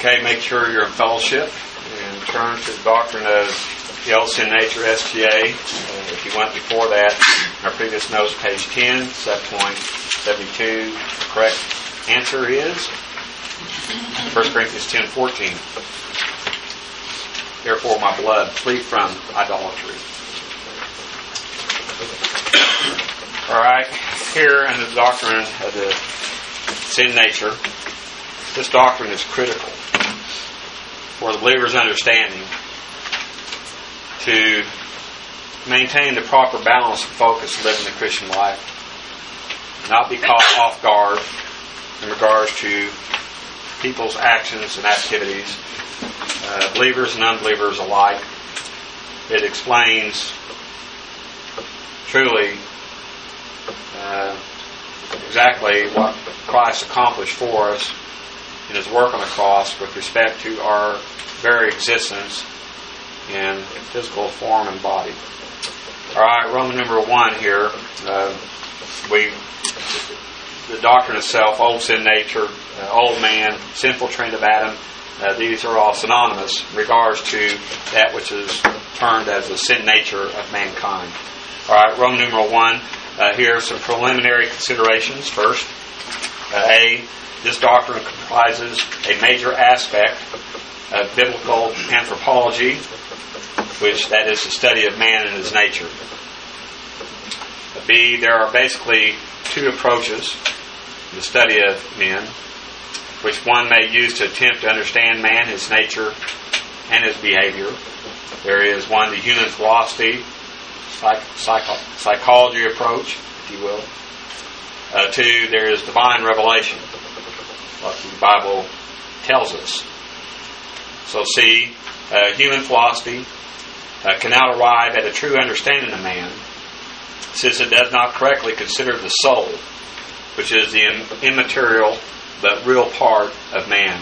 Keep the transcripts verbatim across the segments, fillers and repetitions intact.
Okay, make sure you're in fellowship and turn to the doctrine of the old sin nature, S T A. Uh, if you went before that, our previous notes, page ten, subpoint seventy-two. The correct answer is First Corinthians ten fourteen. Therefore, my blood, flee from idolatry. All right, here in the doctrine of the sin nature, this doctrine is critical for the believer's understanding to maintain the proper balance and focus of living the Christian life, not be caught off guard in regards to people's actions and activities, uh, believers and unbelievers alike. It explains truly uh, exactly what Christ accomplished for us in His work on the cross with respect to our very existence in physical form and body. All right, Roman number one here. Uh, we the doctrine itself, old sin nature, uh, old man, sinful trend of Adam. Uh, these are all synonymous in regards to that which is termed as the sin nature of mankind. All right, Roman numeral one. Uh, here are some preliminary considerations. First, uh, A, this doctrine comprises a major aspect of biblical anthropology, which that is the study of man and his nature. B, there are basically two approaches in the study of men, which one may use to attempt to understand man, his nature, and his behavior. There is one, the human philosophy, psych- psych- psychology approach, if you will. Uh, two, there is divine revelation, what the Bible tells us. So C, uh, human philosophy uh, cannot arrive at a true understanding of man, since it does not correctly consider the soul, which is the immaterial but real part of man.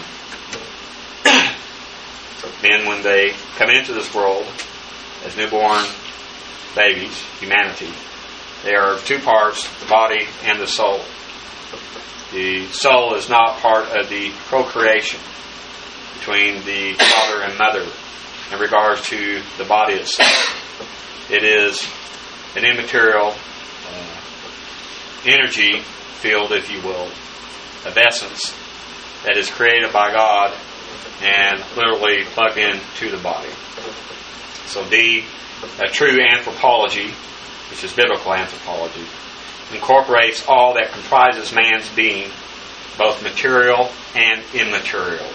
Men, when they come into this world as newborn babies, humanity, they are two parts, the body and the soul. The soul is not part of the procreation between the father and mother in regards to the body itself. It is an immaterial uh, energy field, if you will, of essence that is created by God and literally plugged into the body. So D, a true anthropology, which is biblical anthropology, incorporates all that comprises man's being, both material and immaterial.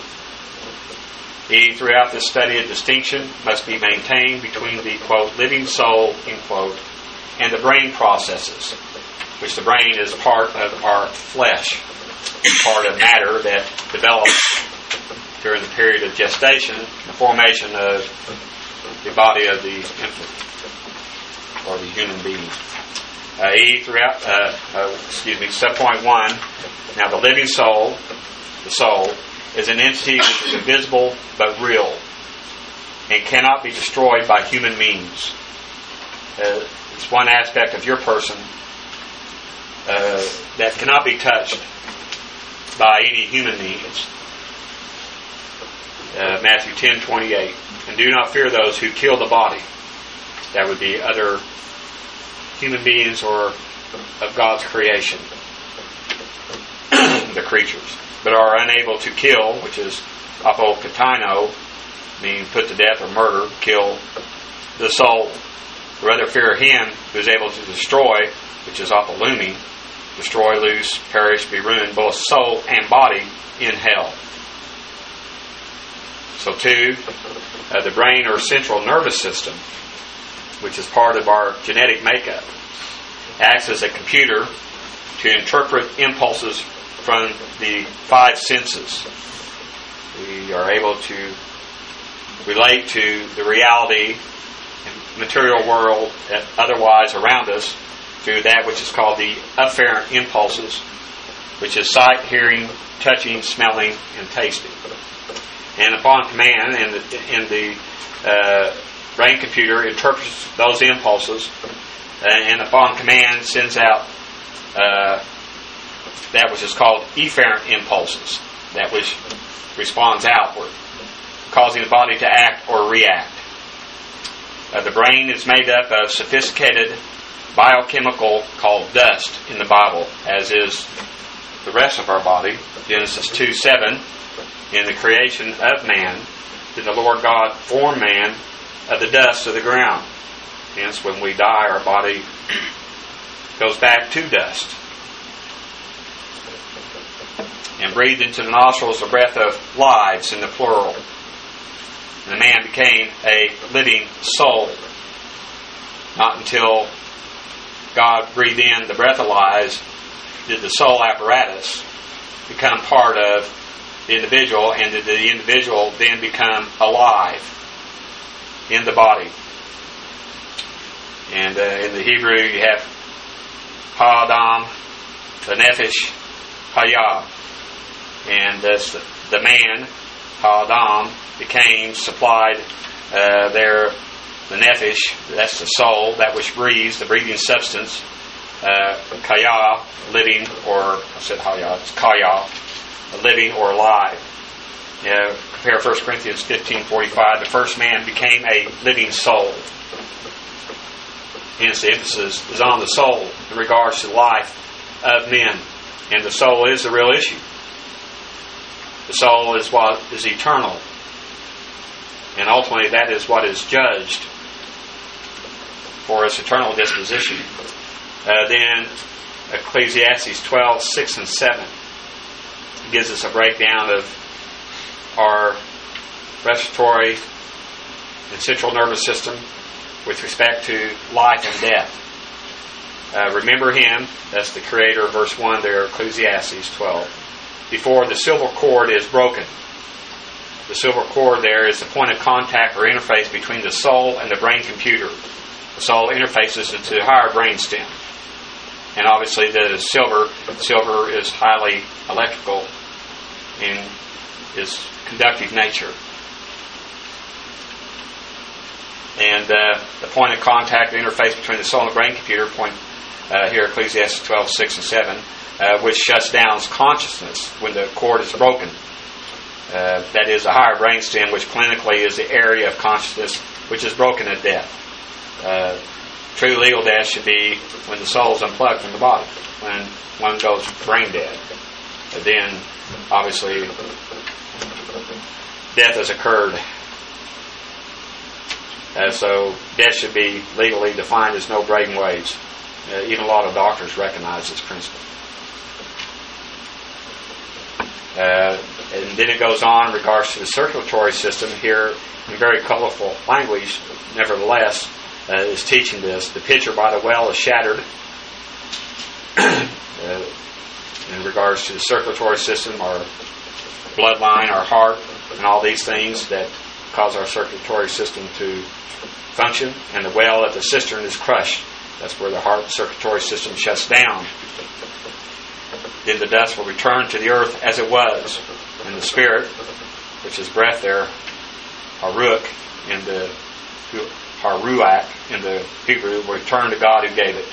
E, throughout this study, a distinction must be maintained between the, quote, living soul, end quote, and the brain processes, which the brain is part of our flesh, part of matter that develops during the period of gestation, the formation of the body of the infant, or the human being. Uh, e, throughout, uh, uh, excuse me, subpoint one, now the living soul, the soul, is an entity which is invisible but real and cannot be destroyed by human means. Uh, it's one aspect of your person uh, that cannot be touched by any human means. Uh, Matthew ten twenty-eight. And do not fear those who kill the body. That would be other human beings or of God's creation, the creatures, but are unable to kill, which is apokataino, meaning put to death or murder, kill the soul. Rather fear him who is able to destroy, which is apolumi, destroy, loose, perish, be ruined, both soul and body in hell. So two, uh, the brain or central nervous system, which is part of our genetic makeup, acts as a computer to interpret impulses from the five senses. We are able to relate to the reality and material world that otherwise around us through that which is called the afferent impulses, which is sight, hearing, touching, smelling, and tasting. And upon command, and the, and the uh, brain computer interprets those impulses, and upon command sends out uh, that which is called efferent impulses, that which responds outward, causing the body to act or react. Uh, the brain is made up of sophisticated biochemical called dust in the Bible, as is the rest of our body. Genesis two seven, in the creation of man, did the Lord God form man of the dust of the ground. Hence, when we die, our body goes back to dust. And breathed into the nostrils the breath of lives in the plural. And the man became a living soul. Not until God breathed in the breath of lives did the soul apparatus become part of the individual, and did the individual then become alive in the body. And uh, in the Hebrew you have Ha-Adam, the Nephesh, Hayah. And that's the, the man, Ha-Adam, became, supplied uh, their, the Nephesh, that's the soul, that which breathes, the breathing substance. Uh, Kaya, living, or I said Hayah, it's Kaya, living or alive. You know, compare First Corinthians fifteen forty-five. The first man became a living soul. Hence the emphasis is on the soul in regards to the life of men. And the soul is the real issue. The soul is what is eternal. And ultimately that is what is judged for its eternal disposition. Uh, then Ecclesiastes twelve six and seven gives us a breakdown of our respiratory and central nervous system with respect to life and death. Uh, remember him, that's the creator, verse one there, Ecclesiastes twelve. Before the silver cord is broken. The silver cord there is the point of contact or interface between the soul and the brain computer. The soul interfaces into the higher brain stem. And obviously the silver, silver is highly electrical in its conductive nature. And uh, the point of contact or interface between the soul and the brain computer, point uh, here Ecclesiastes twelve six and seven, uh, which shuts down consciousness when the cord is broken. Uh, that is a higher brainstem, which clinically is the area of consciousness which is broken at death. Uh, true legal death should be when the soul is unplugged from the body, when one goes brain dead. And then, obviously, death has occurred. Uh, so death should be legally defined as no brain waves. Uh, even a lot of doctors recognize this principle. Uh, and then it goes on in regards to the circulatory system here in very colorful language, nevertheless, uh, is teaching this. The pitcher by the well is shattered. uh, in regards to the circulatory system, our bloodline, our heart, and all these things that cause our circulatory system to function. And the well at the cistern is crushed. That's where the heart circulatory system shuts down. Then the dust will return to the earth as it was. And the spirit, which is breath there, Haruk in the Haruach in the Hebrew, will return to God who gave it.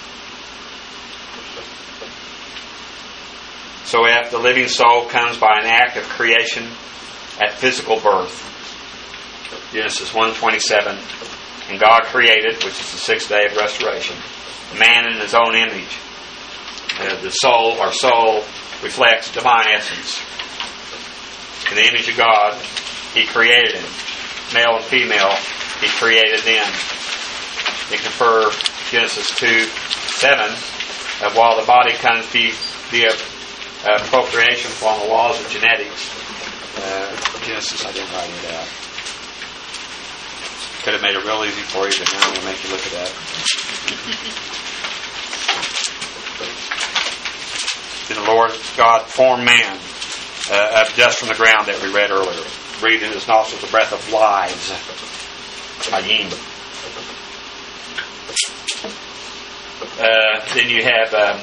So if the living soul comes by an act of creation at physical birth, Genesis one twenty-seven, and God created, which is the sixth day of restoration, man in his own image. Uh, the soul, our soul, reflects divine essence. In the image of God, He created him. Male and female, He created them. They confer Genesis two seven, of while the body comes via uh, procreation along the laws of genetics. Uh, Genesis, I didn't write it out. Could have made it real easy for you, but now I'm going to make you look at that. Then the Lord God formed man uh, of dust from the ground that we read earlier. Breathed in his nostrils the breath of lives. Hayim. Uh, then you have um,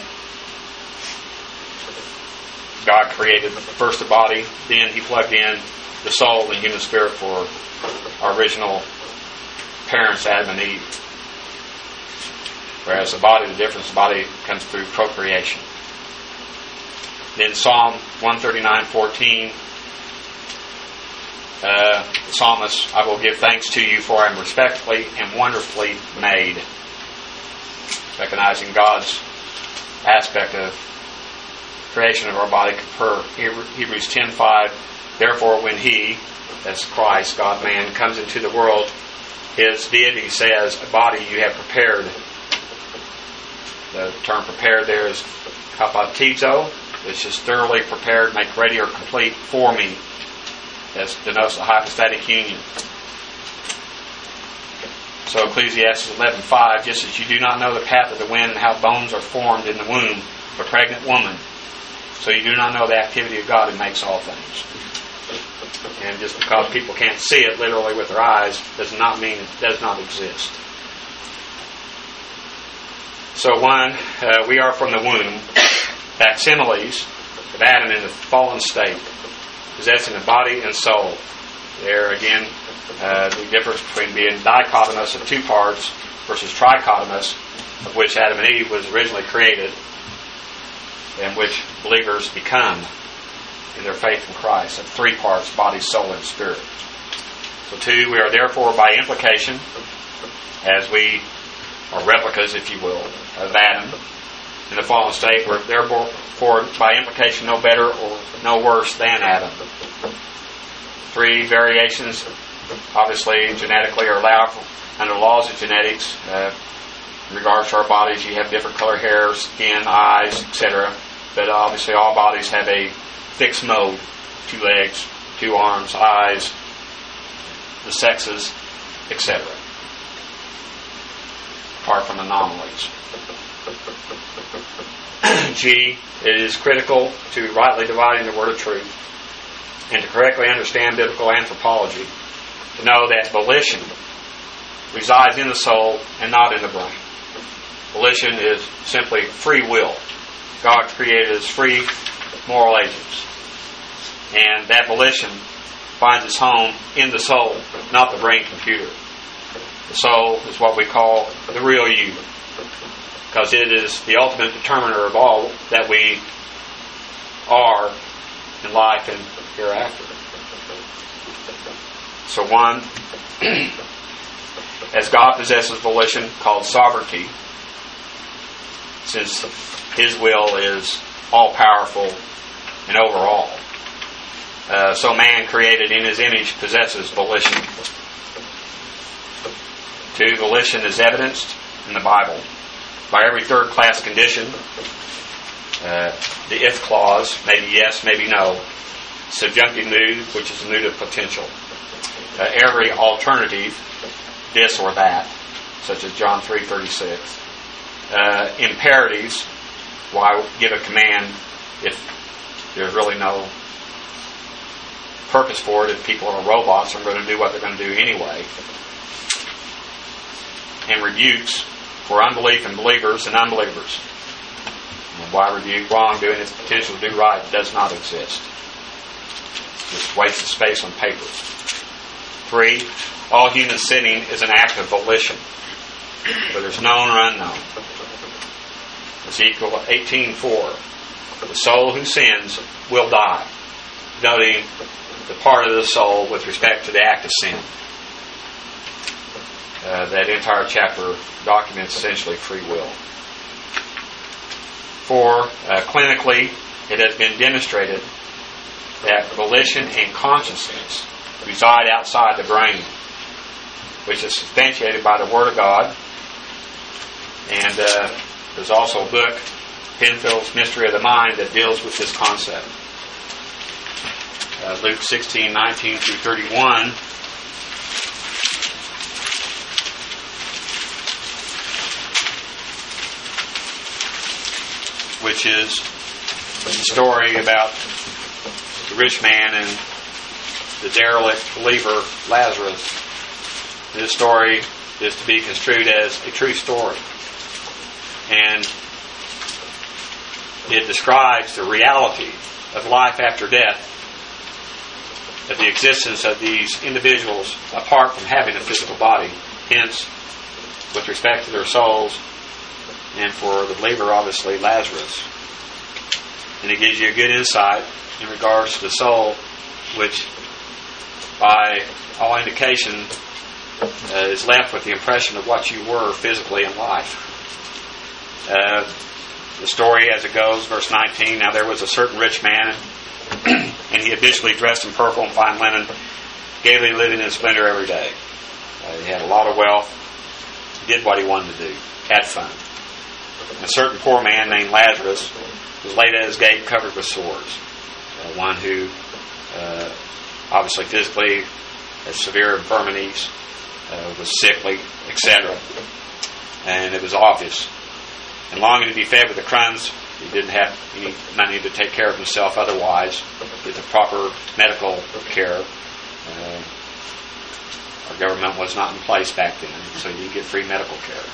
God created first the body, then He plugged in the soul and human spirit for our original parents, Adam and Eve. Whereas the body, the difference, the body comes through procreation. Then Psalm one thirty-nine fourteen uh, the psalmist, I will give thanks to you, for I am respectfully and wonderfully made. Recognizing God's aspect of creation of our body per Hebrews ten five. Therefore, when He, that's Christ, God-man, comes into the world, His deity says, a body you have prepared. The term prepared there is kapatizo, which is thoroughly prepared, make ready or complete for me. That denotes the hypostatic union. So Ecclesiastes eleven five, just as you do not know the path of the wind and how bones are formed in the womb of a pregnant woman, so you do not know the activity of God who makes all things. And just because people can't see it literally with their eyes does not mean it does not exist. So one, uh, we are from the womb, facsimiles of Adam in the fallen state, possessing a body and soul. There again, uh, the difference between being dichotomous of two parts versus trichotomous, of which Adam and Eve was originally created, and which believers become in their faith in Christ, of three parts, body, soul, and spirit. So two, we are therefore by implication, as we are replicas, if you will, of Adam in the fallen state, we're therefore by implication no better or no worse than Adam. Three, variations obviously genetically are allowed under laws of genetics. Uh, in regards to our bodies, you have different color hair, skin, eyes, et cetera. But obviously all bodies have a fixed mode: two legs, two arms, eyes, the sexes, et cetera. Apart from anomalies. G, it is critical to rightly dividing the word of truth and to correctly understand biblical anthropology, to know that volition resides in the soul and not in the brain. Volition is simply free will. God created as free moral agents. And that volition finds its home in the soul, not the brain computer. The soul is what we call the real you, because it is the ultimate determiner of all that we are in life and hereafter. So one, as God possesses volition called sovereignty, since His will is all-powerful and overall, uh, so man created in His image possesses volition. Two, volition is evidenced in the Bible by every third-class condition. Uh, the if clause, maybe yes, maybe no. Subjunctive mood, which is a mood of potential. Uh, every alternative, this or that, such as John three thirty-six. Uh, imperatives, why give a command if there's really no purpose for it, if people are robots and are going to do what they're going to do anyway. And rebukes for unbelief in believers and unbelievers. And why rebuke wrongdoing if the potential to do right does not exist? Just waste of space on paper. Three, all human sinning is an act of volition, whether it's known or unknown. Ezekiel eighteen four. The soul who sins will die, noting the part of the soul with respect to the act of sin. Uh, that entire chapter documents essentially free will. Four, uh, clinically, it has been demonstrated that volition and consciousness reside outside the brain, which is substantiated by the Word of God. And uh, there's also a book, Penfield's Mystery of the Mind, that deals with this concept. Uh, Luke sixteen nineteen through thirty-one. Which is the story about the rich man and the derelict believer Lazarus. This story is to be construed as a true story. And it describes the reality of life after death, of the existence of these individuals apart from having a physical body. Hence, with respect to their souls, and for the believer, obviously, Lazarus. And it gives you a good insight in regards to the soul, which by all indication, uh, is left with the impression of what you were physically in life. Uh, the story as it goes, verse nineteen, now there was a certain rich man, and he habitually dressed in purple and fine linen, gaily living in splendor every day. Uh, he had a lot of wealth, did what he wanted to do, had fun. A certain poor man named Lazarus was laid at his gate covered with sores. Uh, one who uh, obviously physically had severe infirmities, uh, was sickly, et cetera. And it was obvious. And longing to be fed with the crumbs, he didn't have any money to take care of himself otherwise, with the proper medical care. Uh, our government was not in place back then, so you get free medical care.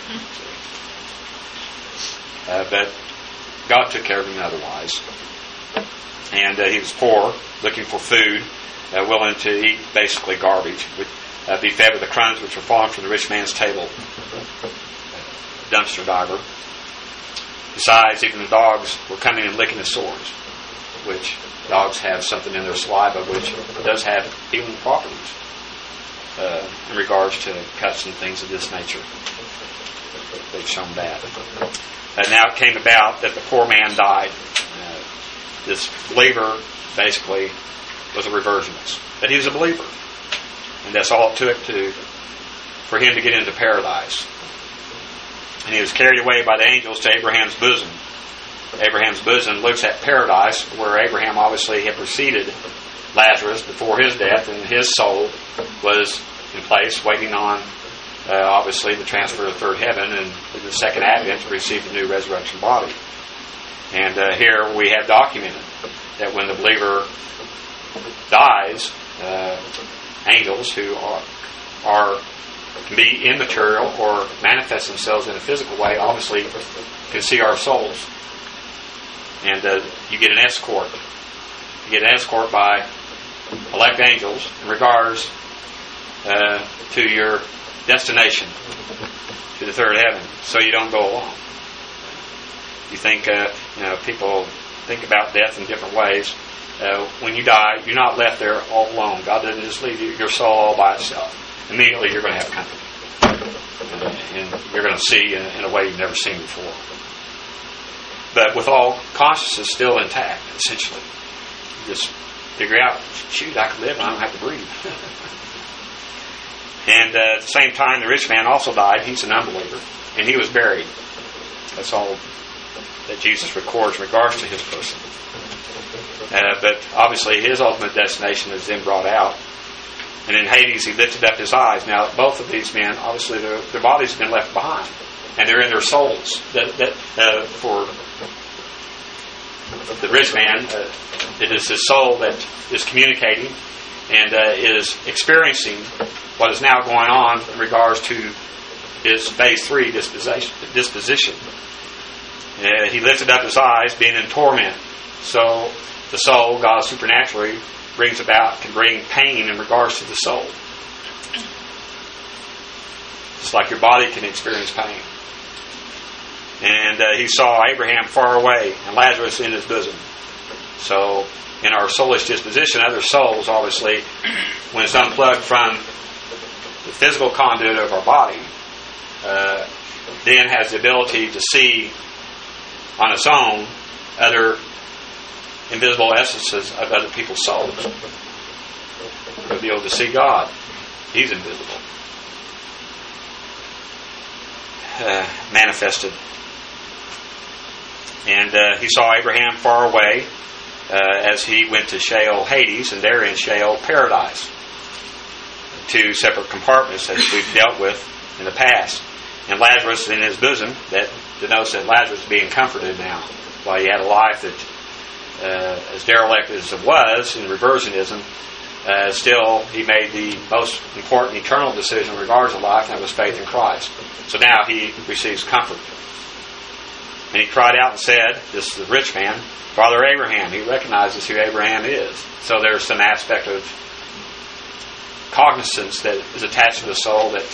Uh, but God took care of him otherwise. And uh, he was poor, looking for food, uh, willing to eat basically garbage, would uh, be fed with the crumbs which were falling from the rich man's table. Dumpster diver. Besides, even the dogs were coming and licking his sores, which dogs have something in their saliva which does have healing properties uh, in regards to cuts and things of this nature. They've shown that. Uh, now it came about that the poor man died. Uh, this believer basically was a reversionist. That he was a believer. And that's all it took to for him to get into paradise. And he was carried away by the angels to Abraham's bosom. Abraham's bosom looks at paradise, where Abraham obviously had preceded Lazarus before his death, and his soul was in place, waiting on, uh, obviously, the transfer to the third heaven and the second advent to receive the new resurrection body. And uh, here we have documented that when the believer dies, uh, angels who are, are can be immaterial or manifest themselves in a physical way, obviously can see our souls. And uh, you get an escort. You get an escort by elect angels in regards uh, to your destination, to the third heaven, so you don't go alone. You think, uh, you know, people think about death in different ways. Uh, when you die, you're not left there all alone. God doesn't just leave you, your soul all by itself. Immediately you're going to have company. Uh, and you're going to see in, in a way you've never seen before. But with all consciousness still intact, essentially. You just figure out, shoot, I could live and I don't have to breathe. And uh, at the same time, the rich man also died. He's an unbeliever. And he was buried. That's all that Jesus records in regards to his person. Uh, but obviously his ultimate destination is then brought out. And in Hades he lifted up his eyes. Now both of these men, obviously their, their bodies have been left behind. And they're in their souls. That, that uh, for the rich man, uh, it is his soul that is communicating and uh, is experiencing what is now going on in regards to his phase three disposition. disposition. Uh, he lifted up his eyes, being in torment. So the soul, God supernaturally brings about, can bring pain in regards to the soul. Just like your body can experience pain. And uh, he saw Abraham far away and Lazarus in his bosom. So in our soulish disposition, other souls, obviously, when it's unplugged from the physical conduit of our body, uh, then has the ability to see on its own other invisible essences of other people's souls. We'll be able to see God. He's invisible. Uh, manifested. And uh, he saw Abraham far away uh, as he went to Sheol Hades, and there in Sheol Paradise. Two separate compartments as we've dealt with in the past. And Lazarus in his bosom, that denotes that Lazarus is being comforted now. While he had a life that, uh, as derelict as it was in reversionism, uh, still he made the most important eternal decision in regards to life, and that was faith in Christ. So now he receives comfort. And he cried out and said, this is the rich man, Father Abraham. He recognizes who Abraham is. So there's some aspect of cognizance that is attached to the soul that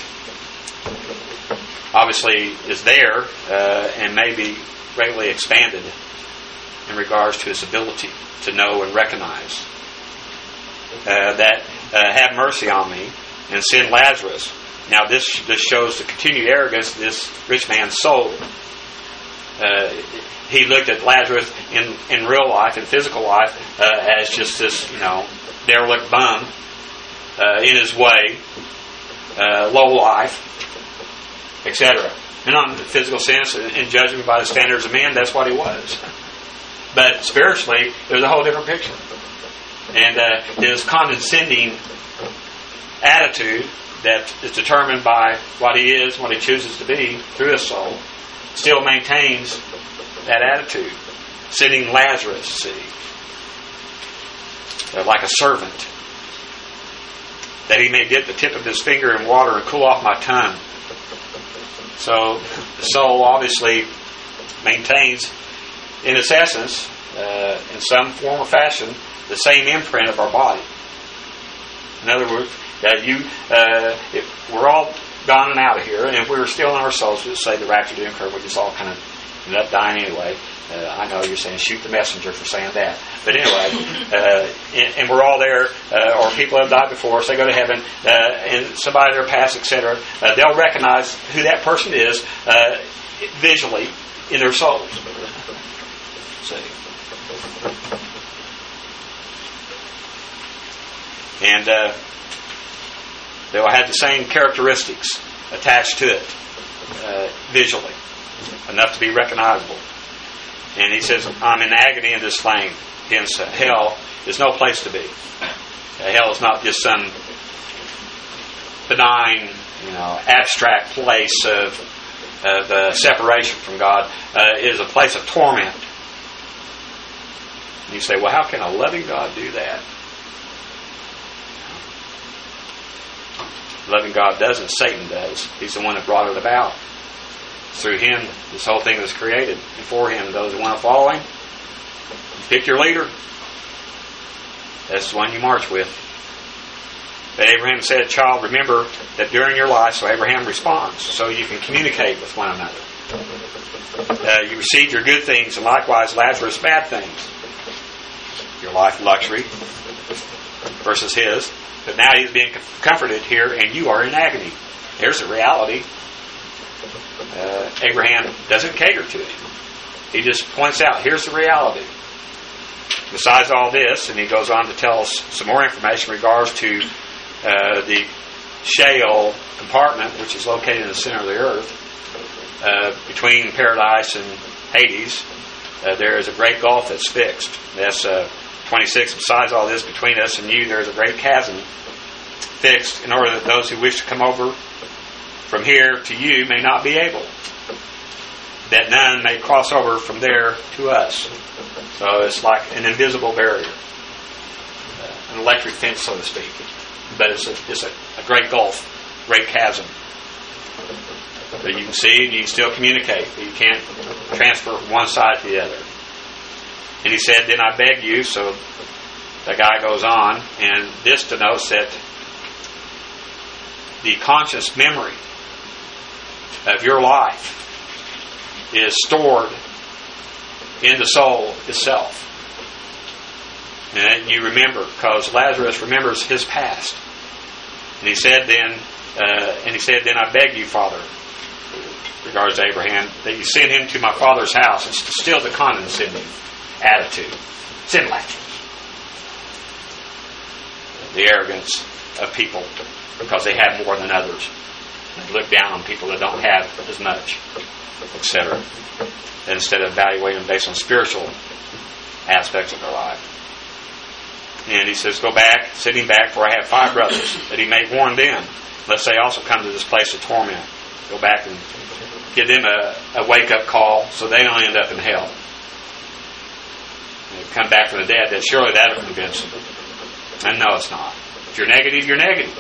obviously is there uh, and may be greatly expanded in regards to his ability to know and recognize uh, that uh, have mercy on me and send Lazarus. Now this this shows the continued arrogance of this rich man's soul. Uh, he looked at Lazarus in, in real life, in physical life, uh, as just this, you know, derelict bum uh, in his way, uh, low life, et cetera. And on the physical sense, in judgment by the standards of men, that's what he was. But spiritually, it was a whole different picture. And uh, his condescending attitude that is determined by what he is, what he chooses to be through his soul, still maintains that attitude. Sending Lazarus, see, uh, like a servant, that he may dip the tip of his finger in water and cool off my tongue. So the soul obviously maintains, in its essence, uh, in some form or fashion, the same imprint of our body. In other words, uh, you, uh, if we're all gone and out of here, and if we were still in our souls, we'd say the rapture didn't occur, we just all kind of ended up dying anyway. Uh, I know you're saying shoot the messenger for saying that. But anyway, uh, and, and we're all there, uh, or people have died before us, they go to heaven, uh, and somebody in their past, et cetera, uh, they'll recognize who that person is uh, visually in their souls. See? And uh, they will have the same characteristics attached to it uh, visually, enough to be recognizable. And he says, I'm in agony in this flame. Hence, uh, hell is no place to be. Uh, hell is not just some benign, you know, abstract place of, of uh, separation from God. Uh, it is a place of torment. And you say, well, how can a loving God do that? Loving God doesn't, Satan does. He's the one that brought it about. Through him, this whole thing was created. And for him, those who want to follow him, you pick your leader. That's the one you march with. But Abraham said, child, remember that during your life, so Abraham responds, so you can communicate with one another. Uh, you received your good things, and likewise Lazarus bad things. Your life luxury versus his. But now he's being comforted here, and you are in agony. There's the reality. Uh, Abraham doesn't cater to it. He just points out, here's the reality. Besides all this, and he goes on to tell us some more information in regards to uh, the Sheol compartment, which is located in the center of the earth, uh, between paradise and Hades. Uh, there is a great gulf that's fixed. That's uh, twenty-six. Besides all this, between us and you, there is a great chasm fixed, in order that those who wish to come over from here to you may not be able, that none may cross over from there to us. So it's like an invisible barrier, uh, an electric fence, so to speak. But it's a, it's a, a great gulf, great chasm. But you can see and you can still communicate, but you can't transfer from one side to the other. And he said, then I beg you, so the guy goes on, and this denotes that the conscious memory of your life is stored in the soul itself. And you remember, because Lazarus remembers his past. And he said then, uh, and he said, then I beg you, Father, regards to Abraham, that you send him to my father's house. It's still the condescending attitude. Send Lazarus. The arrogance of people, because they have more than others. They look down on people that don't have as much, et cetera. Instead of evaluating them based on spiritual aspects of their life. And he says, go back, sitting back, for I have five brothers, that he may warn them, lest they also come to this place of torment. Go back and give them a, a wake-up call so they don't end up in hell. And come back from the dead, that surely that will convince them. And no, it's not. If you're negative, you're negative.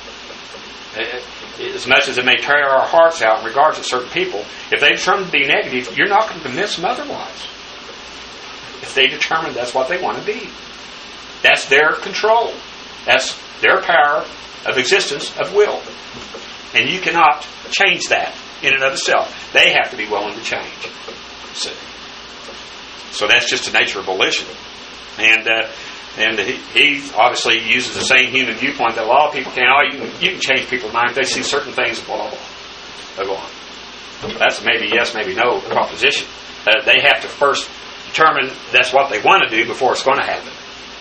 As much as it may tear our hearts out in regards to certain people, if they determine to be negative, you're not going to convince them otherwise. If they determine that's what they want to be. That's their control. That's their power of existence, of will. And you cannot change that in and of itself. They have to be willing to change. See? So that's just the nature of volition. And uh, And he, he obviously uses the same human viewpoint that a lot of people can. Oh, you can, you can change people's minds. They see certain things, blah, blah, blah. They'll go on. That's a maybe yes, maybe no proposition. Uh, they have to first determine that's what they want to do before it's going to happen.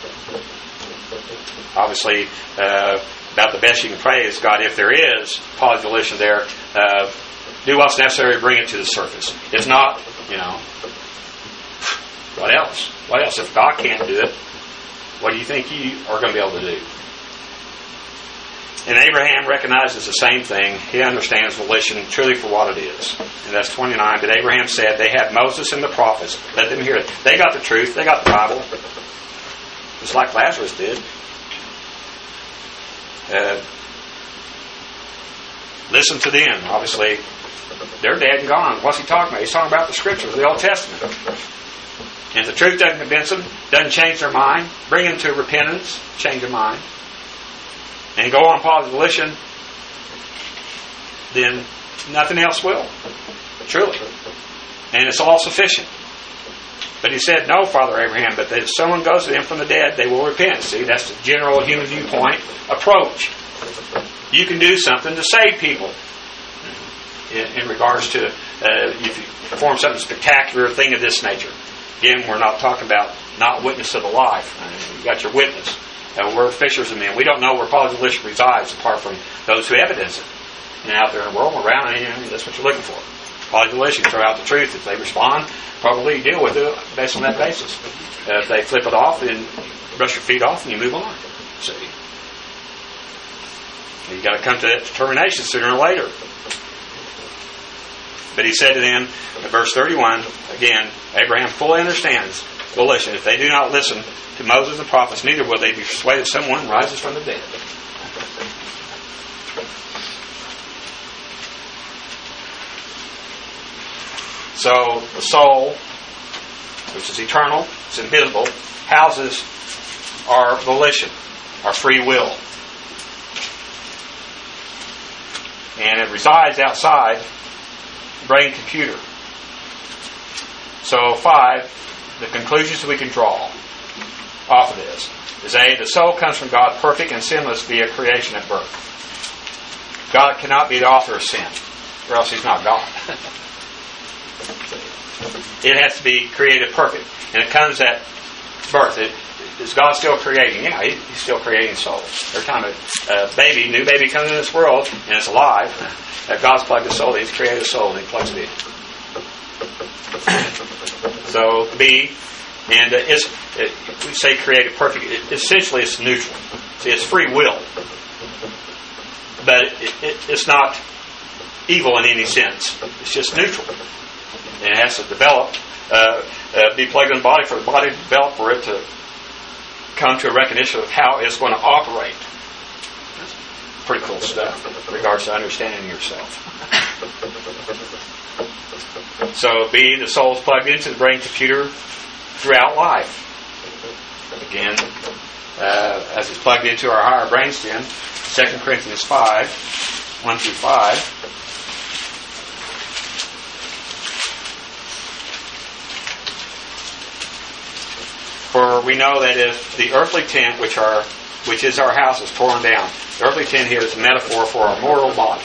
Obviously, uh, about the best you can pray is, God, if there is positive volition there, uh, do what's necessary to bring it to the surface. If not, you know, what else? What else? If God can't do it, what do you think you are going to be able to do? And Abraham recognizes the same thing. He understands volition truly for what it is. And that's twenty-nine. But Abraham said, they had Moses and the prophets. Let them hear it. They got the truth. They got the Bible. Just like Lazarus did. Uh, listen to them. Obviously, they're dead and gone. What's he talking about? He's talking about the Scriptures, the Old Testament. And the truth doesn't convince them, doesn't change their mind, bring them to repentance, change their mind, and go on positive volition, then nothing else will. Truly. And it's all sufficient. But he said, no, Father Abraham, but if someone goes to them from the dead, they will repent. See, that's the general human viewpoint approach. You can do something to save people. In, in regards to, uh, if you perform something spectacular, a thing of this nature. Again, we're not talking about not witness of the life. Uh, you got your witness. Uh, we're fishers of men. We don't know where positive volition resides apart from those who evidence it. And out there in the world, around, and you know, that's what you're looking for. Positive volition, throw out the truth. If they respond, probably deal with it based on that basis. Uh, if they flip it off, then brush your feet off and you move on. See? You've got to come to that determination sooner or later. But he said to them, in verse thirty-one, again, Abraham fully understands volition. If they do not listen to Moses and the prophets, neither will they be persuaded someone rises from the dead. So the soul, which is eternal, it's invisible, houses our volition, our free will. And it resides outside the brain computer. So five, the conclusions we can draw off of this is A, the soul comes from God perfect and sinless via creation at birth. God cannot be the author of sin, or else He's not God. It has to be created perfect. And it comes at birth. It, is God still creating? Yeah, he, He's still creating souls. Every time a, a baby, new baby comes in this world, and it's alive, that God's plugged a soul, He's created a soul, and He plugs it in. So, B, and uh, it's, it, we say created perfect, it, essentially it's neutral. See, it's free will. But it, it, it's not evil in any sense. It's just neutral. And it has to develop, uh, uh, be plugged in the body for the body to develop, for it to come to a recognition of how it's going to operate. That's pretty cool stuff in regards to understanding yourself. So, B, the soul is plugged into the brain computer throughout life. Again, uh, as it's plugged into our higher brainstem, Second Corinthians five, one through five. For we know that if the earthly tent, which are which is our house, is torn down, the earthly tent here is a metaphor for our mortal body.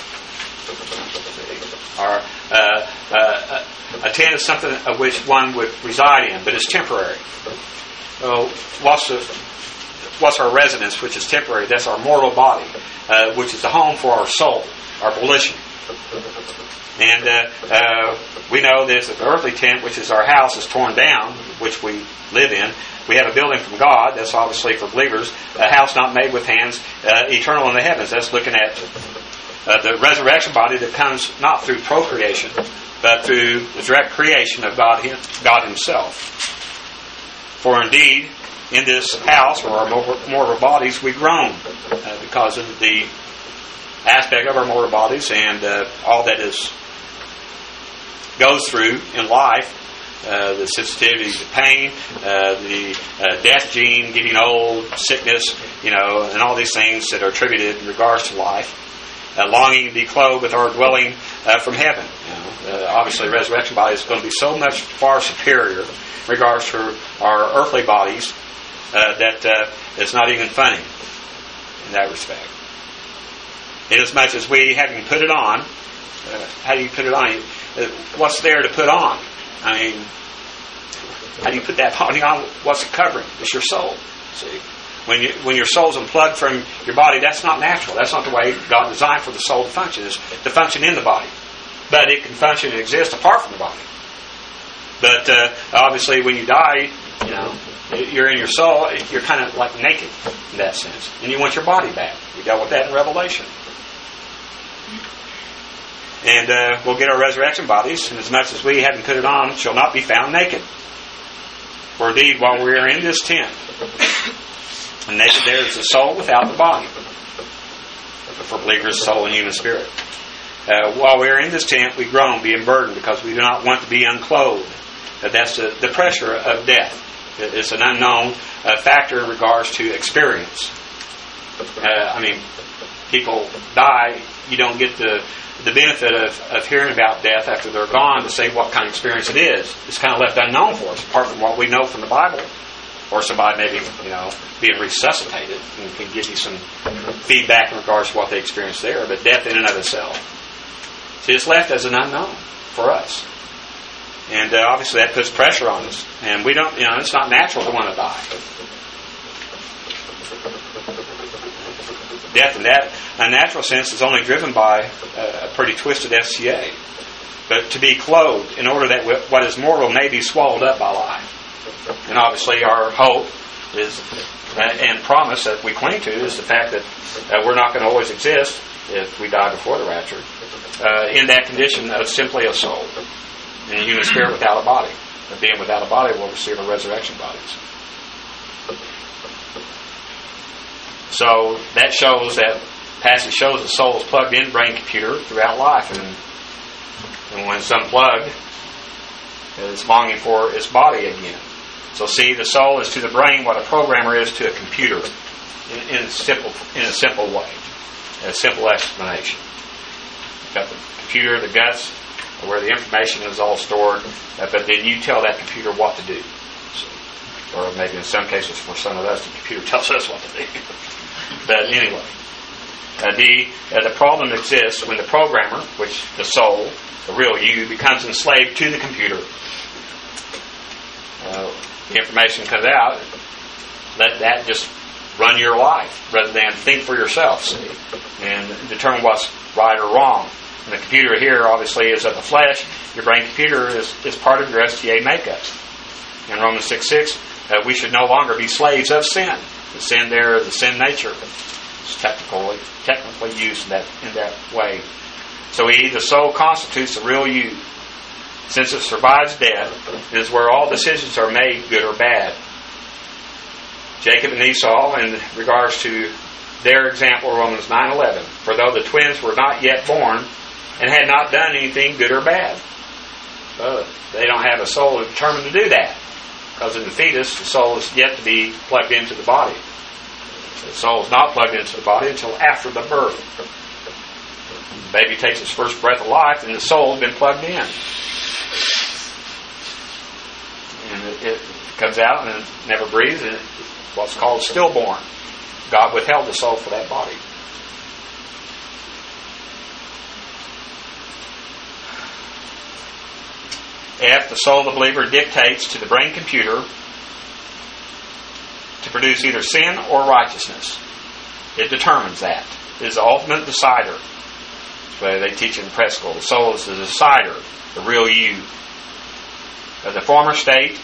Our uh, uh, a tent is something of which one would reside in, but it's temporary. So, what's the what's our residence, which is temporary? That's our mortal body, uh, which is the home for our soul, our volition. And uh, uh, we know that if the earthly tent, which is our house, is torn down, which we live in, we have a building from God. That's obviously for believers. A house not made with hands, uh, eternal in the heavens. That's looking at uh, the resurrection body that comes not through procreation, but through the direct creation of God, God Himself. For indeed, in this house, or our mortal bodies, we groan uh, because of the aspect of our mortal bodies and uh, all that is goes through in life. Uh, the sensitivity to pain, uh, the uh, death gene, getting old, sickness, you know, and all these things that are attributed in regards to life. Uh, longing to be clothed with our dwelling uh, from heaven. You know, uh, obviously, the resurrection body is going to be so much far superior in regards to our earthly bodies uh, that uh, is not even funny in that respect. Inasmuch as we, having put it on, uh, how do you put it on? Uh, what's there to put on? I mean, how do you put that body on? What's it covering? It's your soul. See, when you when your soul's unplugged from your body, that's not natural. That's not the way God designed for the soul to function. It's to function in the body, but it can function and exist apart from the body. But uh, obviously, when you die, you know, you're in your soul. You're kind of like naked in that sense, and you want your body back. We dealt with that in Revelation. And uh, we'll get our resurrection bodies, and as much as we having put it on, shall not be found naked. For indeed, while we are in this tent, and naked there is the soul without the body. For believers, soul and human spirit. Uh, while we are in this tent, we groan, being burdened, because we do not want to be unclothed. Uh, that's the, the pressure of death. It's an unknown uh, factor in regards to experience. Uh, I mean, people die, you don't get the the benefit of, of hearing about death after they're gone to say what kind of experience it is. It's kind of left unknown for us, apart from what we know from the Bible. Or somebody maybe, you know, being resuscitated and can give you some feedback in regards to what they experienced there. But death in and of itself, see, it's left as an unknown for us. And uh, obviously that puts pressure on us. And we don't, you know, it's not natural to want to die. Death in that unnatural sense is only driven by a pretty twisted S C A. But to be clothed in order that what is mortal may be swallowed up by life. And obviously our hope is and promise that we cling to is the fact that uh, we're not going to always exist if we die before the rapture. Uh, in that condition of simply a soul. And a human spirit without a body. But being without a body will receive a resurrection bodies. So that shows that passage shows the soul is plugged in brain computer throughout life, and, and when it's unplugged, it's longing for its body again. So see, the soul is to the brain what a programmer is to a computer, in, in simple in a simple way, a simple explanation. You've got the computer, the guts, where the information is all stored, but then you tell that computer what to do. So, or maybe in some cases, for some of us, the computer tells us what to do. But anyway, uh, the uh, the problem exists when the programmer, which the soul, the real you, becomes enslaved to the computer. Uh, the information comes out. Let that just run your life rather than think for yourself, see, and determine what's right or wrong. And the computer here obviously is of the flesh. Your brain computer is, is part of your S T A makeup. In Romans six six, uh, we should no longer be slaves of sin. The sin there is the sin nature. It's technically technically used in that in that way. So we, the soul constitutes the real you. Since it survives death, it is where all decisions are made, good or bad. Jacob and Esau, in regards to their example, Romans nine eleven. For though the twins were not yet born and had not done anything good or bad, uh, they don't have a soul determined to do that. Because in the fetus, the soul is yet to be plugged into the body. The soul is not plugged into the body until after the birth. The baby takes its first breath of life, and the soul has been plugged in. And it, it comes out and it never breathes, and it's what's called stillborn. God withheld the soul for that body. F, the soul of the believer dictates to the brain computer to produce either sin or righteousness. It determines that. It is the ultimate decider. That's what they teach in prep school. The soul is the decider, the real you. Uh, the former state,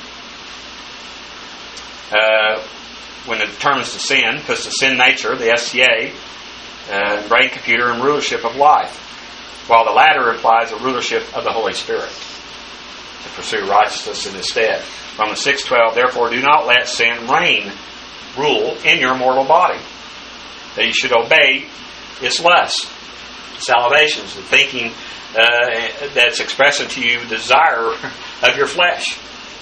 uh, when it determines the sin, because the sin nature, the S T A, uh, brain computer, and rulership of life, while the latter implies a rulership of the Holy Spirit to pursue righteousness in his stead. Romans six twelve, therefore do not let sin reign, rule in your mortal body, that you should obey its lusts, salivations, the thinking uh, that's expressing to you the desire of your flesh.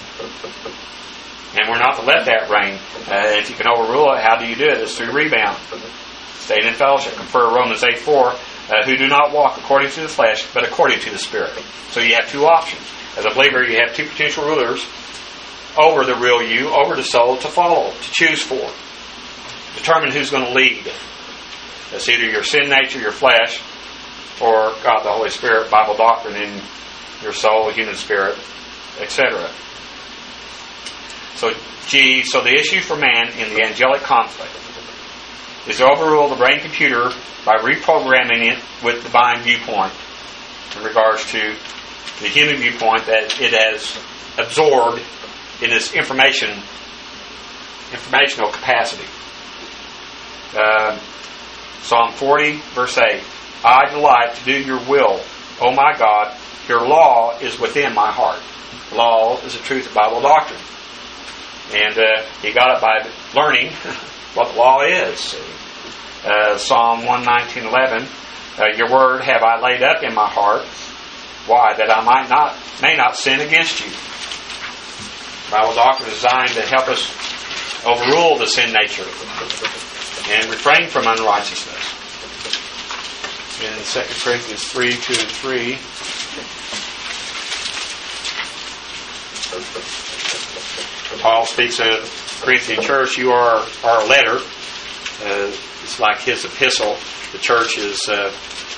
And we're not to let that reign. Uh, if you can overrule it, how do you do it? It's through rebound. Staying in fellowship. Confer Romans eight four, uh, who do not walk according to the flesh, but according to the Spirit. So you have two options. As a believer, you have two potential rulers over the real you, over the soul to follow, to choose for. Determine who's going to lead. That's either your sin nature, your flesh, or God the Holy Spirit, Bible doctrine in your soul, human spirit, et cetera. So, G, so the issue for man in the angelic conflict is to overrule the brain computer by reprogramming it with divine viewpoint in regards to the human viewpoint that it has absorbed in its information, informational capacity. Uh, Psalm forty, verse eight. I delight to do your will, O my God. Your law is within my heart. Law is the truth of Bible doctrine. And uh, he got it by learning what the law is. Uh, Psalm one nineteen, eleven. Uh, your word have I laid up in my heart. Why? That I might not, may not sin against you. Bible doctrine is designed to help us overrule the sin nature and refrain from unrighteousness. In Second Corinthians three, two and three, Paul speaks of Corinthian church. You are our letter. Uh, it's like his epistle. The church is uh,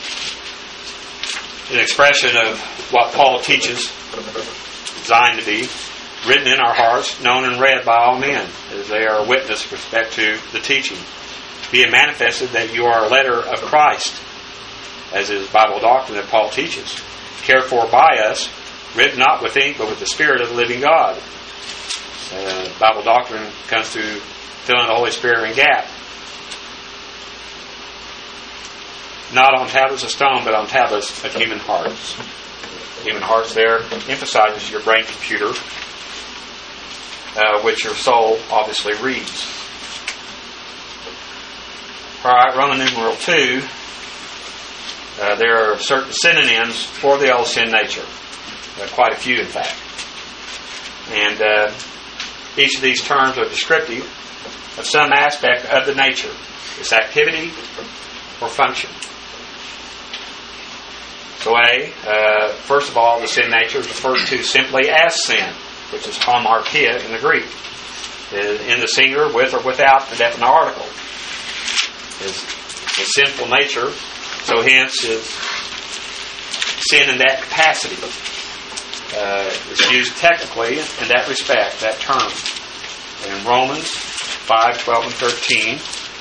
an expression of what Paul teaches, designed to be written in our hearts, known and read by all men, as they are a witness with respect to the teaching. Be it manifested that you are a letter of Christ, as is Bible doctrine that Paul teaches, cared for by us, written not with ink, but with the Spirit of the living God. Uh, Bible doctrine comes through filling the Holy Spirit in gap. Not on tablets of stone, but on tablets of human hearts. Human hearts there emphasizes your brain computer, uh, which your soul obviously reads. All right, Roman numeral two. Uh, there are certain synonyms for the old sin nature. Uh, quite a few, in fact. And uh, each of these terms are descriptive of some aspect of the nature, its activity or function. So A, uh, first of all, the sin nature is referred to simply as sin, which is hamartia in the Greek. In the singular, with or without the definite article. Is a sinful nature, so hence is sin in that capacity. Uh, it's used technically in that respect, that term. In Romans five, twelve, and thirteen.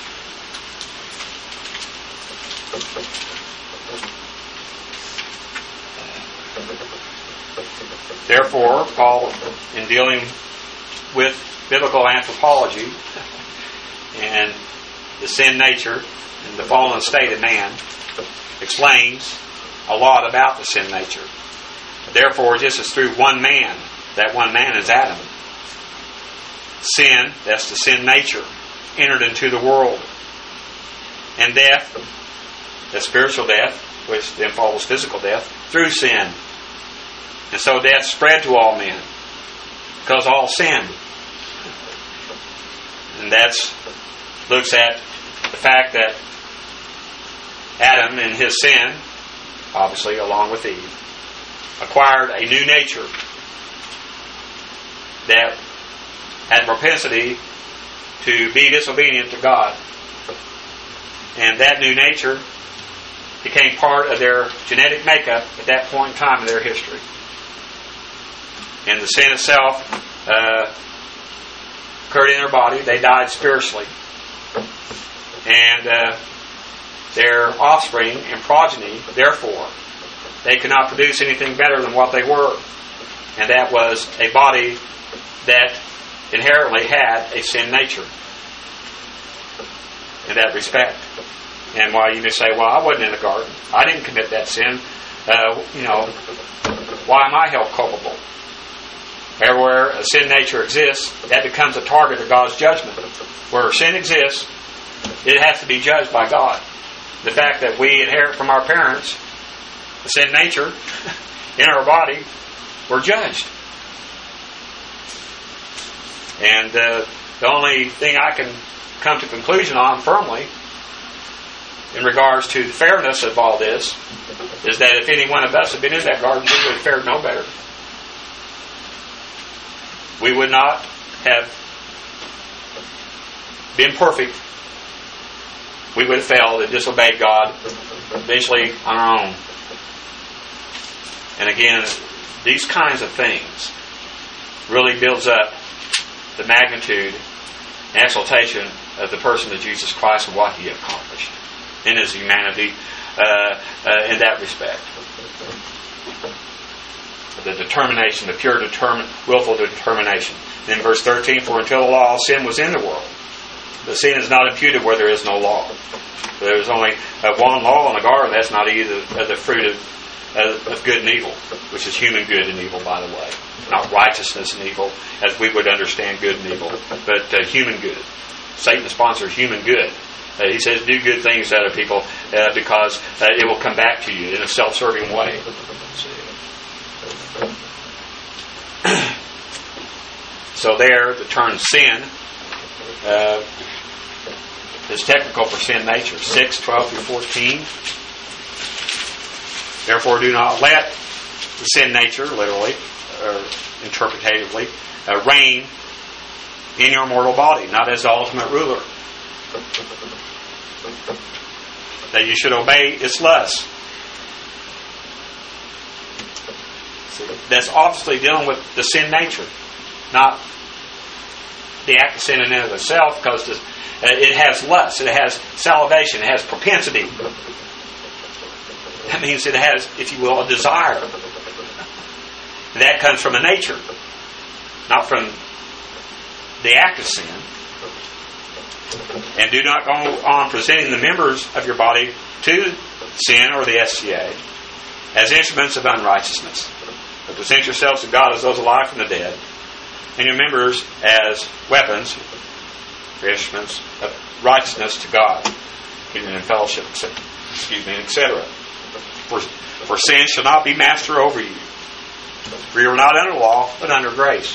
Therefore, Paul, in dealing with biblical anthropology and the sin nature and the fallen state of man, explains a lot about the sin nature. Therefore, just as through one man, that one man is Adam, sin, that's the sin nature, entered into the world. And death, the spiritual death, which then follows physical death, through sin. And so death spread to all men, because all sinned. And that's looks at the fact that Adam, in his sin, obviously along with Eve, acquired a new nature that had propensity to be disobedient to God. And that new nature became part of their genetic makeup at that point in time in their history. And the sin itself uh, occurred in their body. They died spiritually. And uh, their offspring and progeny, therefore, they could not produce anything better than what they were. And that was a body that inherently had a sin nature in that respect. And while you may say, well, I wasn't in the garden, I didn't commit that sin, uh, you know, why am I held culpable? Everywhere a sin nature exists, that becomes a target of God's judgment. Where sin exists, it has to be judged by God. The fact that we inherit from our parents the sin nature in our body, we're judged. And uh, the only thing I can come to conclusion on firmly in regards to the fairness of all this is that if any one of us had been in that garden, we would have fared no better. we would not have been perfect. We would have failed and disobeyed God eventually on our own. And again, these kinds of things really builds up the magnitude and exaltation of the person of Jesus Christ and what He accomplished in His humanity uh, uh, in that respect. The determination, the pure determin- willful determination. Then verse thirteen, for until the law, sin was in the world. The sin is not imputed where there is no law. There is only uh, one law in the garden. That's not either uh, the fruit of, uh, of good and evil, which is human good and evil, by the way. Not righteousness and evil, as we would understand good and evil, but uh, human good. Satan sponsors human good. Uh, he says, do good things to other people uh, because uh, it will come back to you in a self-serving way. So there, the term sin uh, is technical for sin nature. six, twelve through fourteen. Therefore, do not let the sin nature, literally, or interpretatively, uh, reign in your mortal body, not as the ultimate ruler. That you should obey its lusts. That's obviously dealing with the sin nature, not the act of sin in and of itself, because it has lust, it has salivation, it has propensity. That means it has, if you will, a desire. And that comes from a nature, not from the act of sin. And do not go on presenting the members of your body to sin or the S C A as instruments of unrighteousness. But present yourselves to God as those alive from the dead, and your members as weapons, or instruments of righteousness to God, even in fellowship, excuse me, et cetera. For, for sin shall not be master over you. For you are not under law, but under grace.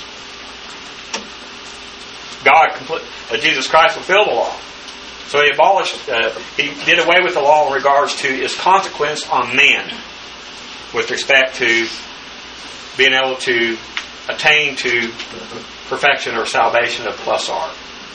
God, uh, Jesus Christ fulfilled the law. So He abolished, uh, He did away with the law in regards to its consequence on man with respect to being able to attain to perfection or salvation of plus R.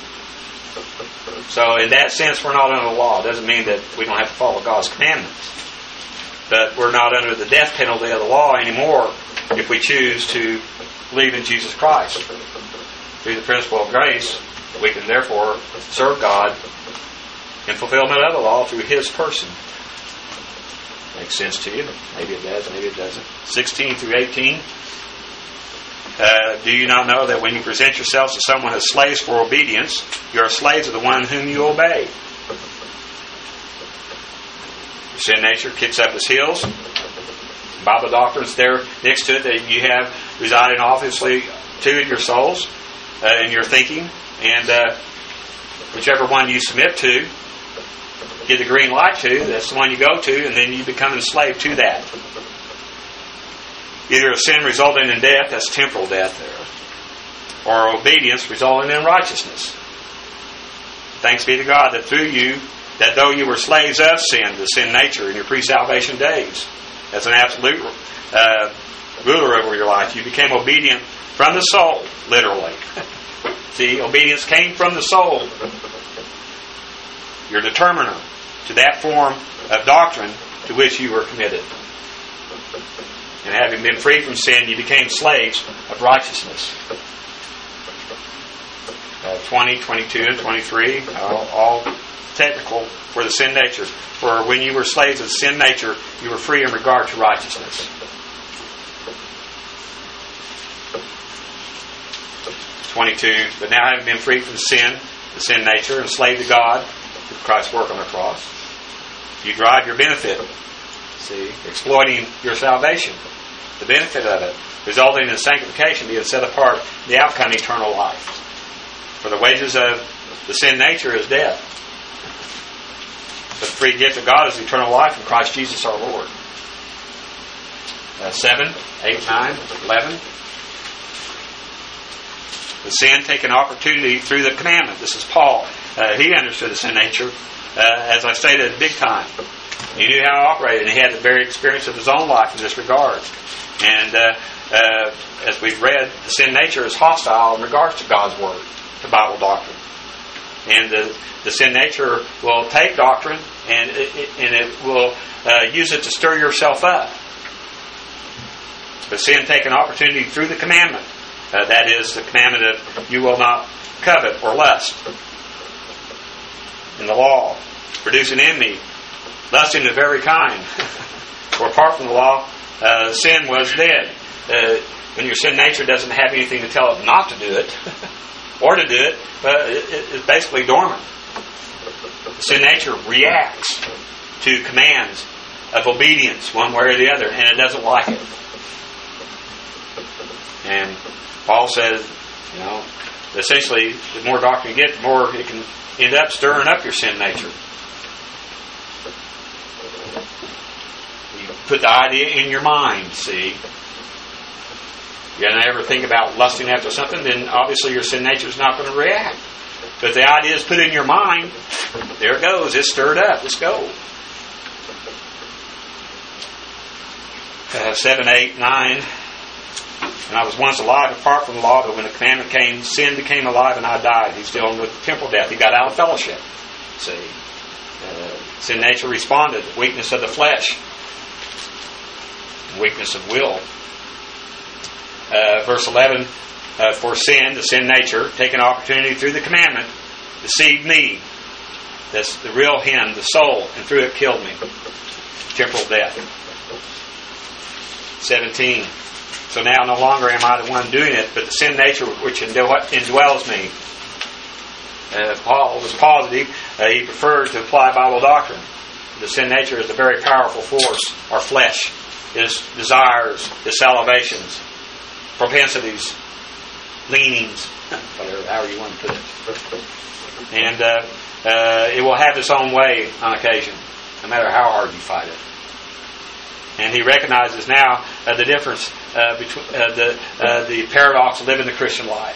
So in that sense, we're not under the law. It doesn't mean that we don't have to follow God's commandments. But we're not under the death penalty of the law anymore if we choose to believe in Jesus Christ. Through the principle of grace, we can therefore serve God in fulfillment of the law through His person. Makes sense to you? Maybe it does, maybe it doesn't. sixteen through eighteen. Uh, do you not know that when you present yourselves to someone as slaves for obedience, you are slaves of the one whom you obey? Your sin nature kicks up its heels. Bible doctrines there next to it that you have residing obviously two in your souls, uh, in your thinking, and uh, whichever one you submit to, give the green light to, that's the one you go to, and then you become enslaved to that. Either a sin resulting in death, that's temporal death there, or obedience resulting in righteousness. Thanks be to God that through you, that though you were slaves of sin, the sin nature in your pre-salvation days, as an absolute uh, ruler over your life, you became obedient from the soul, literally. See, obedience came from the soul. Your determiner to that form of doctrine to which you were committed. And having been free from sin, you became slaves of righteousness. Uh, twenty, twenty-two, and twenty-three, all, all technical for the sin nature. For when you were slaves of the sin nature, you were free in regard to righteousness. twenty-two, but now having been free from sin, the sin nature, and slave to God, through Christ's work on the cross, you derive your benefit. See, exploiting your salvation, the benefit of it, resulting in sanctification, being set apart, the outcome, eternal life. For the wages of the sin nature is death. But the free gift of God is eternal life in Christ Jesus our Lord. Uh, seven, eight, nine, eleven. The sin taken opportunity through the commandment. This is Paul. Uh, he understood the sin nature, uh, as I stated, big time. He knew how to operate, and he had the very experience of his own life in this regard. And uh, uh, as we've read, the sin nature is hostile in regards to God's Word, to Bible doctrine. And the, the sin nature will take doctrine and it, it, and it will uh, use it to stir yourself up. But sin take an opportunity through the commandment. Uh, that is the commandment of you will not covet or lust. In the law, producing in me lusting of every kind. For apart from the law, uh, sin was dead. Uh, when your sin nature doesn't have anything to tell it not to do it, or to do it, but it, it's basically dormant. The sin nature reacts to commands of obedience one way or the other, and it doesn't like it. And Paul says, you know, essentially, the more doctrine you get, the more it can end up stirring up your sin nature. You put the idea in your mind, see. You ever think about lusting after something, then obviously your sin nature is not going to react. But if the idea is put in your mind, there it goes. It's stirred up. Let's go. Uh, seven, eight, nine. And I was once alive apart from the law, but when the commandment came, sin became alive and I died. He's still in the temple death. He got out of fellowship. See, uh, sin nature responded. Weakness of the flesh, weakness of will. Uh, verse eleven. Uh, for sin, the sin nature, taking opportunity through the commandment, deceived me. That's the real him, the soul, and through it killed me. Temporal death. seventeen. So now no longer am I the one doing it, but the sin nature which indwells me. Uh, Paul was positive. Uh, he preferred to apply Bible doctrine. The sin nature is a very powerful force. Our flesh, its desires, its salivations, propensities, leanings, whatever, however you want to put it. And uh, uh, it will have its own way on occasion, no matter how hard you fight it. And he recognizes now uh, the difference uh, between uh, the uh, the paradox of living the Christian life.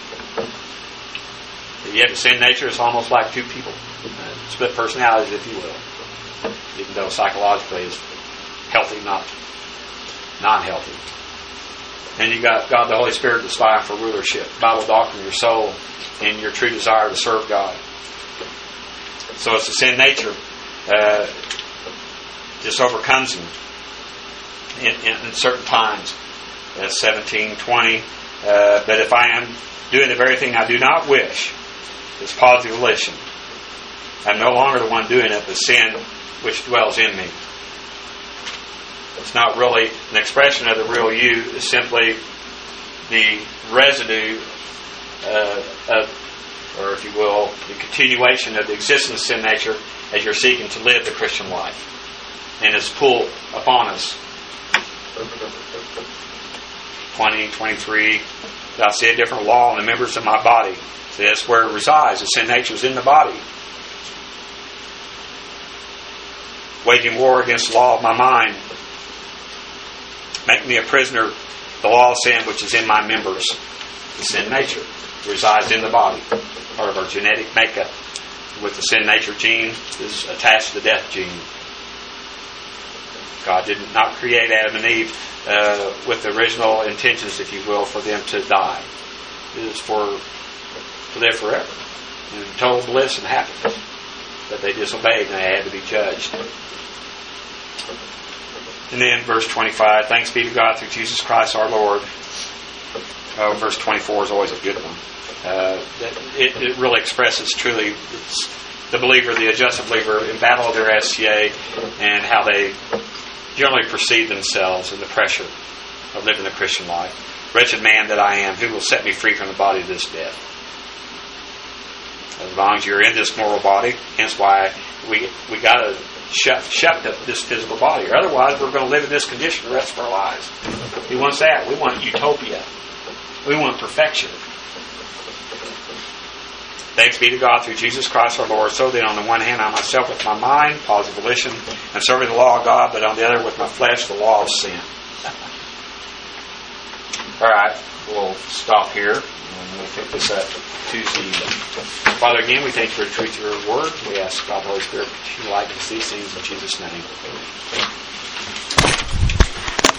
You have a sin nature; it's almost like two people, uh, split personalities, if you will. Even though psychologically it's healthy, not non-healthy. And you got God, the Holy Spirit, that's vying for rulership, Bible doctrine, your soul, and your true desire to serve God. So it's the sin nature uh, just overcomes him. In, in, in certain times. That's seventeen, twenty. Uh, but if I am doing the very thing I do not wish, it's positive volition. I'm no longer the one doing it, but sin which dwells in me. It's not really an expression of the real you. It's simply the residue uh, of, or if you will, the continuation of the existence of sin nature as you're seeking to live the Christian life. And it's pulled upon us. twenty, twenty-three. I see a different law in the members of my body. See, that's where it resides. The sin nature is in the body. Waging war against the law of my mind. Make me a prisoner. The law of sin which is in my members. The sin nature resides in the body. Part of our genetic makeup. With the sin nature gene is attached to the death gene. God did not create Adam and Eve uh, with the original intentions, if you will, for them to die. It is for to live forever in total bliss and happiness. But they disobeyed and they had to be judged. And then verse twenty-five, thanks be to God through Jesus Christ our Lord. Oh, verse twenty-four is always a good one. Uh, it, it really expresses truly the believer, the adjusted believer, in battle of their S C A and how they generally perceive themselves in the pressure of living the Christian life. Wretched man that I am, who will set me free from the body of this death? As long as you're in this mortal body, hence why we we got to shut shut this physical body. Or otherwise, we're going to live in this condition the rest of our lives. We want that. We want utopia. We want perfection. Thanks be to God through Jesus Christ our Lord. So then, on the one hand, I myself with my mind, positive volition, and serving the law of God, but on the other, with my flesh, the law of sin. All right, we'll stop here, and we'll pick this up Tuesday. Father, again, we thank you for the truth of your word. We ask God, the Holy Spirit, to lighten us these things in Jesus' name.